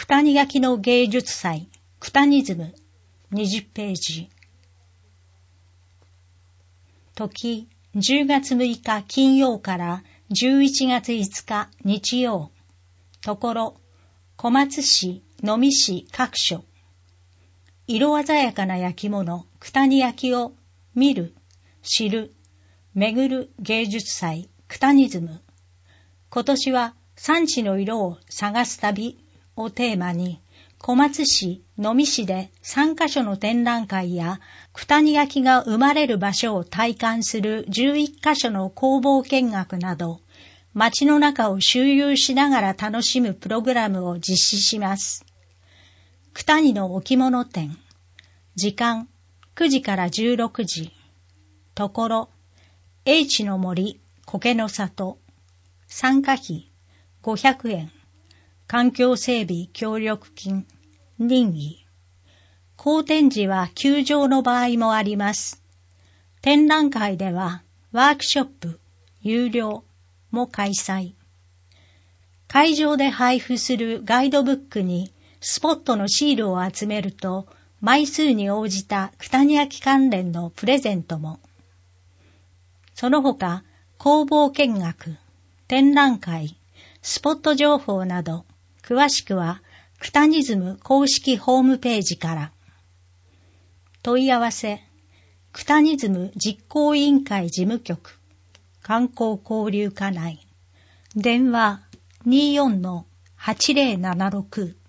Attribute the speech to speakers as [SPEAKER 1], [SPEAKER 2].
[SPEAKER 1] 九谷焼の芸術祭、クタニズム、20ページ。時、10月6日金曜から11月5日日曜。ところ、小松市、能美市各所。色鮮やかな焼き物、九谷焼を見る、知る、巡る芸術祭、クタニズム。今年は産地の色を探す旅をテーマに、小松市、能美市で3カ所の展覧会や、九谷焼が生まれる場所を体感する11カ所の工房見学など、街の中を周遊しながら楽しむプログラムを実施します。九谷の置物展。時間、9時から16時。ところ、Hの森、苔の里。参加費、500円。環境整備協力金、任意。公展時は休場の場合もあります。展覧会ではワークショップ、有料も開催。会場で配布するガイドブックにスポットのシールを集めると、枚数に応じた九谷焼関連のプレゼントも。その他、工房見学、展覧会、スポット情報など、詳しくは、クタニズム公式ホームページから。問い合わせ、クタニズム実行委員会事務局、観光交流課内、電話 24-8076